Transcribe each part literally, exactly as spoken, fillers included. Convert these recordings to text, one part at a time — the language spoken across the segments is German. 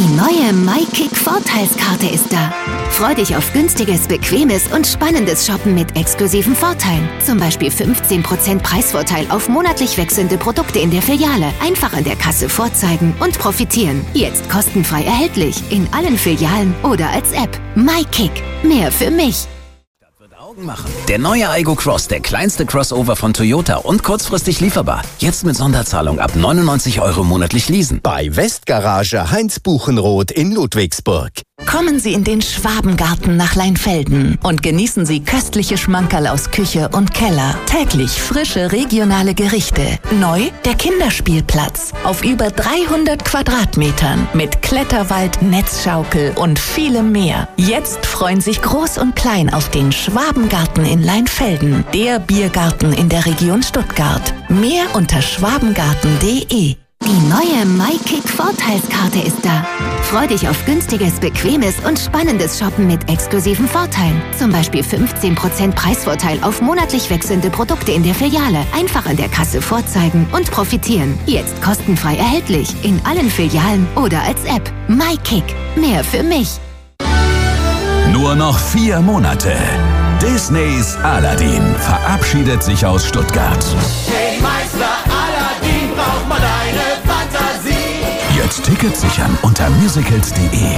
Die neue MyKick-Vorteilskarte ist da. Freu dich auf günstiges, bequemes und spannendes Shoppen mit exklusiven Vorteilen. Zum Beispiel fünfzehn Prozent Preisvorteil auf monatlich wechselnde Produkte in der Filiale. Einfach an der Kasse vorzeigen und profitieren. Jetzt kostenfrei erhältlich in allen Filialen oder als App. MyKick. Mehr für mich. Machen. Der neue Aygo Cross, der kleinste Crossover von Toyota und kurzfristig lieferbar. Jetzt mit Sonderzahlung ab neunundneunzig Euro monatlich leasen. Bei Westgarage Heinz Buchenroth in Ludwigsburg. Kommen Sie in den Schwabengarten nach Leinfelden und genießen Sie köstliche Schmankerl aus Küche und Keller. Täglich frische regionale Gerichte. Neu der Kinderspielplatz auf über dreihundert Quadratmetern mit Kletterwald, Netzschaukel und vielem mehr. Jetzt freuen sich Groß und Klein auf den Schwabengarten in Leinfelden, der Biergarten in der Region Stuttgart. Mehr unter schwabengarten punkt de. Die neue MyKick-Vorteilskarte ist da. Freu dich auf günstiges, bequemes und spannendes Shoppen mit exklusiven Vorteilen. Zum Beispiel fünfzehn Prozent Preisvorteil auf monatlich wechselnde Produkte in der Filiale. Einfach an der Kasse vorzeigen und profitieren. Jetzt kostenfrei erhältlich in allen Filialen oder als App. MyKick. Mehr für mich. Nur noch vier Monate. Disneys Aladdin verabschiedet sich aus Stuttgart. Hey Meister Aladdin, braucht man deine Fantasie. Jetzt Tickets sichern unter musicals punkt de.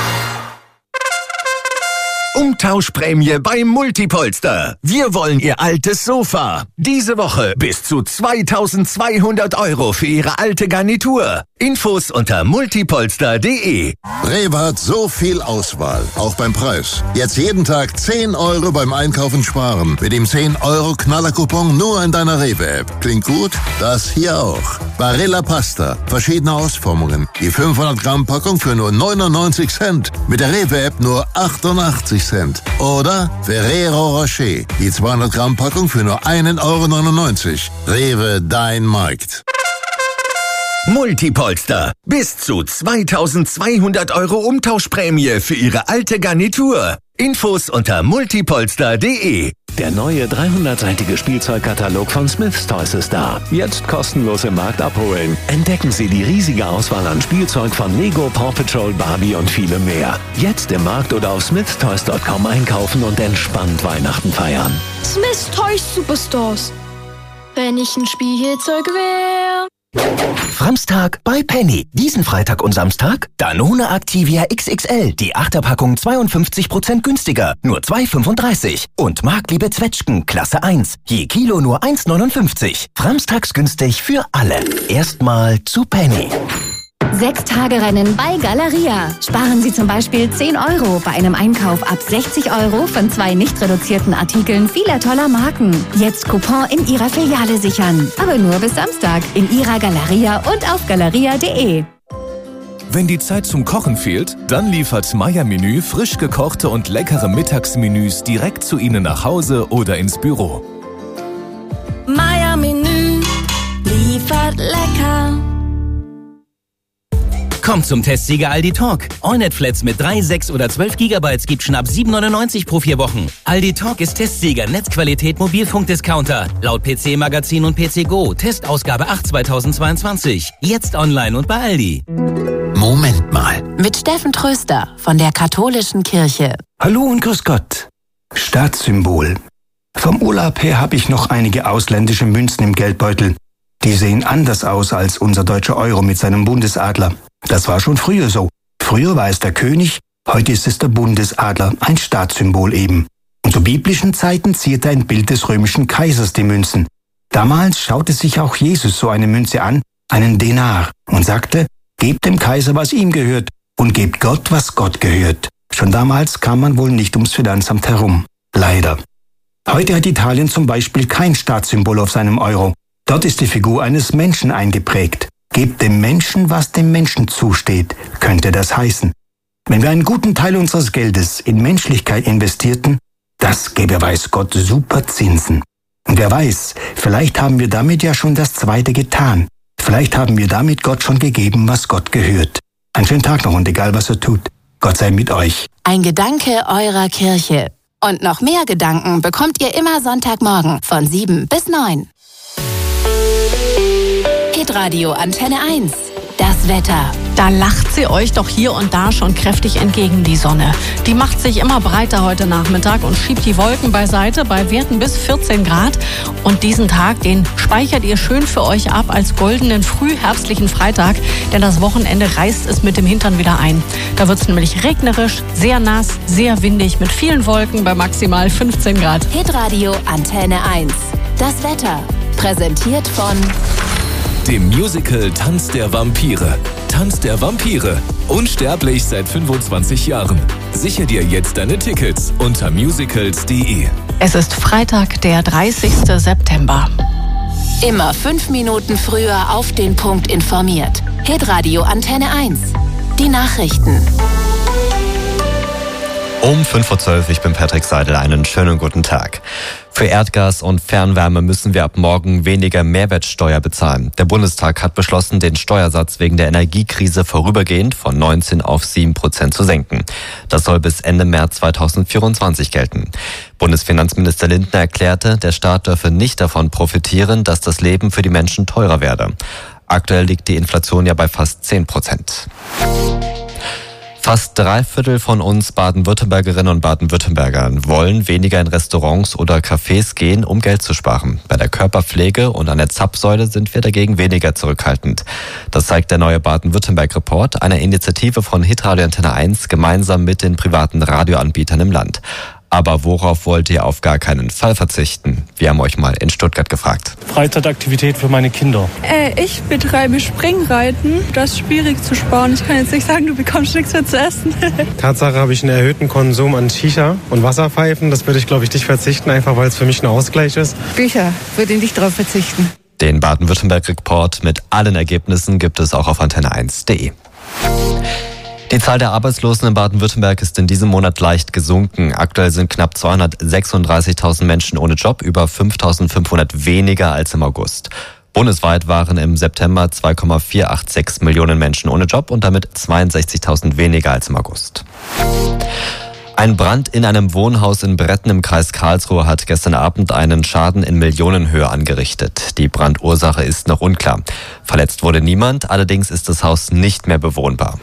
Umtauschprämie bei Multipolster. Wir wollen Ihr altes Sofa. Diese Woche bis zu zweitausendzweihundert Euro für Ihre alte Garnitur. Infos unter multipolster punkt de. Rewe hat so viel Auswahl, auch beim Preis. Jetzt jeden Tag zehn Euro beim Einkaufen sparen. Mit dem zehn Euro Knallercoupon nur in deiner Rewe-App. Klingt gut? Das hier auch. Barilla Pasta. Verschiedene Ausformungen. Die fünfhundert Gramm Packung für nur neunundneunzig Cent. Mit der Rewe-App nur achtundachtzig Cent. Oder Ferrero Rocher. Die zweihundert Gramm Packung für nur einen Euro neunundneunzig. Rewe, dein Markt. Multipolster. Bis zu zweitausendzweihundert Euro Umtauschprämie für Ihre alte Garnitur. Infos unter multipolster punkt de. Der neue dreihundertseitige Spielzeugkatalog von Smith's Toys ist da. Jetzt kostenlos im Markt abholen. Entdecken Sie die riesige Auswahl an Spielzeug von Lego, Paw Patrol, Barbie und vielem mehr. Jetzt im Markt oder auf smiths toys punkt com einkaufen und entspannt Weihnachten feiern. Smith's Toys Superstores. Wenn ich ein Spielzeug wäre. Framstag bei Penny. Diesen Freitag und Samstag Danone Activia X X L. Die Achterpackung zweiundfünfzig Prozent günstiger. Nur zwei fünfunddreißig. Und Marktliebe Zwetschgen Klasse eins. Je Kilo nur eins neunundfünfzig. Framstags günstig für alle. Erstmal zu Penny. Sechs-Tage-Rennen bei Galeria. Sparen Sie zum Beispiel zehn Euro bei einem Einkauf ab sechzig Euro von zwei nicht reduzierten Artikeln vieler toller Marken. Jetzt Coupon in Ihrer Filiale sichern. Aber nur bis Samstag in Ihrer Galeria und auf galeria punkt de. Wenn die Zeit zum Kochen fehlt, dann liefert Meier Menü frisch gekochte und leckere Mittagsmenüs direkt zu Ihnen nach Hause oder ins Büro. Meier Menü liefert lecker. Kommt zum Testsieger Aldi Talk. AllNet-Flats mit drei, sechs oder zwölf Gigabytes gibt schnapp sieben neunundneunzig pro vier Wochen. Aldi Talk ist Testsieger Netzqualität Mobilfunkdiscounter. Laut P C Magazin und P C Go. Testausgabe acht zweitausendzweiundzwanzig. Jetzt online und bei Aldi. Moment mal. Mit Steffen Tröster von der Katholischen Kirche. Hallo und grüß Gott. Staatssymbol. Vom Urlaub her habe ich noch einige ausländische Münzen im Geldbeutel. Die sehen anders aus als unser deutscher Euro mit seinem Bundesadler. Das war schon früher so. Früher war es der König, heute ist es der Bundesadler, ein Staatssymbol eben. Und zu biblischen Zeiten zierte ein Bild des römischen Kaisers die Münzen. Damals schaute sich auch Jesus so eine Münze an, einen Denar, und sagte, gebt dem Kaiser, was ihm gehört, und gebt Gott, was Gott gehört. Schon damals kam man wohl nicht ums Finanzamt herum. Leider. Heute hat Italien zum Beispiel kein Staatssymbol auf seinem Euro. Dort ist die Figur eines Menschen eingeprägt. Gebt dem Menschen, was dem Menschen zusteht, könnte das heißen. Wenn wir einen guten Teil unseres Geldes in Menschlichkeit investierten, das gäbe, weiß Gott, super Zinsen. Und wer weiß, vielleicht haben wir damit ja schon das Zweite getan. Vielleicht haben wir damit Gott schon gegeben, was Gott gehört. Einen schönen Tag noch und egal, was er tut, Gott sei mit euch. Ein Gedanke eurer Kirche. Und noch mehr Gedanken bekommt ihr immer Sonntagmorgen von sieben bis neun. Hitradio Antenne eins. Das Wetter. Da lacht sie euch doch hier und da schon kräftig entgegen, die Sonne. Die macht sich immer breiter heute Nachmittag und schiebt die Wolken beiseite bei Werten bis vierzehn Grad. Und diesen Tag, den speichert ihr schön für euch ab als goldenen frühherbstlichen Freitag, denn das Wochenende reißt es mit dem Hintern wieder ein. Da wird es nämlich regnerisch, sehr nass, sehr windig mit vielen Wolken bei maximal fünfzehn Grad. Hitradio Antenne eins. Das Wetter. Präsentiert von dem Musical Tanz der Vampire. Tanz der Vampire. Unsterblich seit fünfundzwanzig Jahren. Sicher dir jetzt deine Tickets unter musicals punkt de. Es ist Freitag, der dreißigsten September. Immer fünf Minuten früher auf den Punkt informiert. Hitradio Antenne eins. Die Nachrichten. Um fünf Uhr zwölf, ich bin Patrick Seidel, einen schönen guten Tag. Für Erdgas und Fernwärme müssen wir ab morgen weniger Mehrwertsteuer bezahlen. Der Bundestag hat beschlossen, den Steuersatz wegen der Energiekrise vorübergehend von neunzehn auf sieben Prozent zu senken. Das soll bis Ende März zweitausendvierundzwanzig gelten. Bundesfinanzminister Lindner erklärte, der Staat dürfe nicht davon profitieren, dass das Leben für die Menschen teurer werde. Aktuell liegt die Inflation ja bei fast zehn Prozent. Fast drei Viertel von uns Baden-Württembergerinnen und Baden-Württembergern wollen weniger in Restaurants oder Cafés gehen, um Geld zu sparen. Bei der Körperpflege und an der Zapfsäule sind wir dagegen weniger zurückhaltend. Das zeigt der neue Baden-Württemberg-Report, eine Initiative von Hitradio Antenne eins gemeinsam mit den privaten Radioanbietern im Land. Aber worauf wollt ihr auf gar keinen Fall verzichten? Wir haben euch mal in Stuttgart gefragt. Freizeitaktivität für meine Kinder. Äh, ich betreibe Springreiten. Das ist schwierig zu sparen. Ich kann jetzt nicht sagen, du bekommst nichts mehr zu essen. Tatsache habe ich einen erhöhten Konsum an Shisha und Wasserpfeifen. Das würde ich, glaube ich, nicht verzichten, einfach weil es für mich ein Ausgleich ist. Bücher würde ich nicht darauf verzichten. Den Baden-Württemberg-Report mit allen Ergebnissen gibt es auch auf antenne eins punkt de. Die Zahl der Arbeitslosen in Baden-Württemberg ist in diesem Monat leicht gesunken. Aktuell sind knapp zweihundertsechsunddreißigtausend Menschen ohne Job, über fünftausendfünfhundert weniger als im August. Bundesweit waren im September zwei Komma vierhundertsechsundachtzig Millionen Menschen ohne Job und damit zweiundsechzigtausend weniger als im August. Ein Brand in einem Wohnhaus in Bretten im Kreis Karlsruhe hat gestern Abend einen Schaden in Millionenhöhe angerichtet. Die Brandursache ist noch unklar. Verletzt wurde niemand, allerdings ist das Haus nicht mehr bewohnbar.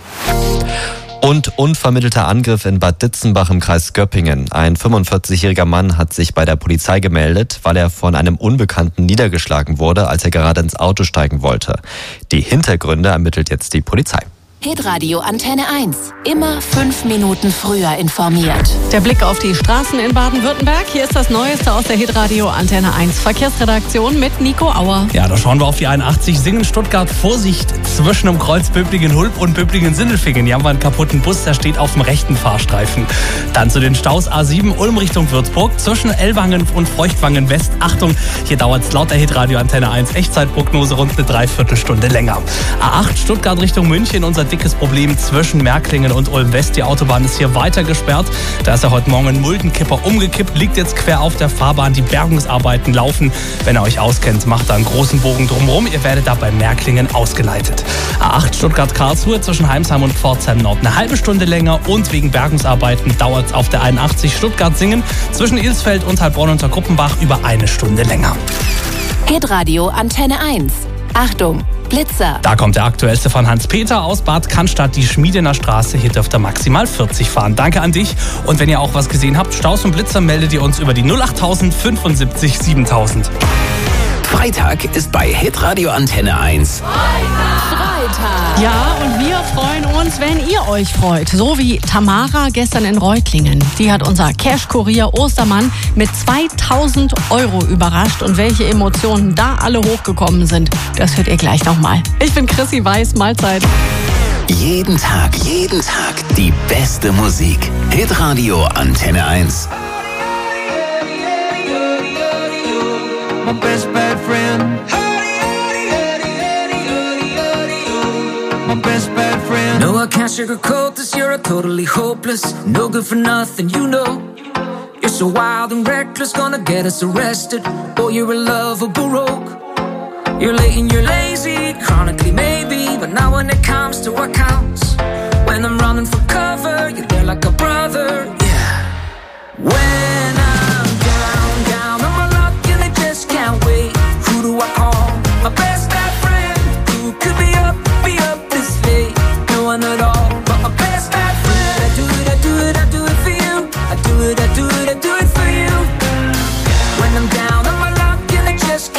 Und unvermittelter Angriff in Bad Ditzenbach im Kreis Göppingen. Ein fünfundvierzigjähriger Mann hat sich bei der Polizei gemeldet, weil er von einem Unbekannten niedergeschlagen wurde, als er gerade ins Auto steigen wollte. Die Hintergründe ermittelt jetzt die Polizei. Hitradio Antenne eins. Immer fünf Minuten früher informiert. Der Blick auf die Straßen in Baden-Württemberg. Hier ist das Neueste aus der Hitradio Antenne eins Verkehrsredaktion mit Nico Auer. Ja, da schauen wir auf die einundachtzig Singen Stuttgart. Vorsicht zwischen dem Kreuz Böblingen-Hulb und Böblingen-Sindelfingen. Hier haben wir einen kaputten Bus, der steht auf dem rechten Fahrstreifen. Dann zu den Staus A sieben Ulm Richtung Würzburg. Zwischen Ellwangen und Feuchtwangen West. Achtung, hier dauert es laut der Hitradio Antenne eins Echtzeitprognose rund eine Dreiviertelstunde länger. A acht Stuttgart Richtung München. Unser dickes Problem zwischen Märklingen und Ulm West. Die Autobahn ist hier weiter gesperrt. Da ist ja heute Morgen ein Muldenkipper umgekippt, liegt jetzt quer auf der Fahrbahn. Die Bergungsarbeiten laufen. Wenn ihr euch auskennt, macht da einen großen Bogen drumherum. Ihr werdet da bei Märklingen ausgeleitet. A acht Stuttgart-Karlsruhe zwischen Heimsheim und Pforzheim Nord eine halbe Stunde länger und wegen Bergungsarbeiten dauert es auf der einundachtzig Stuttgart-Singen zwischen Ilsfeld und Heilbronn unter Gruppenbach über eine Stunde länger. Hitradio Antenne eins. Achtung, Blitzer. Da kommt der aktuellste von Hans-Peter aus Bad Cannstatt, die Schmiedener Straße. Hier dürft ihr maximal vierzig fahren. Danke an dich. Und wenn ihr auch was gesehen habt, Staus und Blitzer, meldet ihr uns über die null acht null fünfundsiebzig siebentausend. Freitag ist bei Hitradio Antenne eins. Freitag. Ja, und wir freuen uns, wenn ihr euch freut. So wie Tamara gestern in Reutlingen. Die hat unser Cash-Kurier Ostermann mit zweitausend Euro überrascht. Und welche Emotionen da alle hochgekommen sind, das hört ihr gleich nochmal. Ich bin Chrissy Weiß, Mahlzeit. Jeden Tag, jeden Tag die beste Musik. Hitradio Antenne eins. My best bad friend. My best bad friend. No, I can't sugarcoat this. You're totally hopeless, no good for nothing. You know, you're so wild and reckless, gonna get us arrested. Or you're a lovable rogue. You're late and you're lazy, chronically maybe, but now when it comes to what counts, when I'm running for cover, you're there like a brother.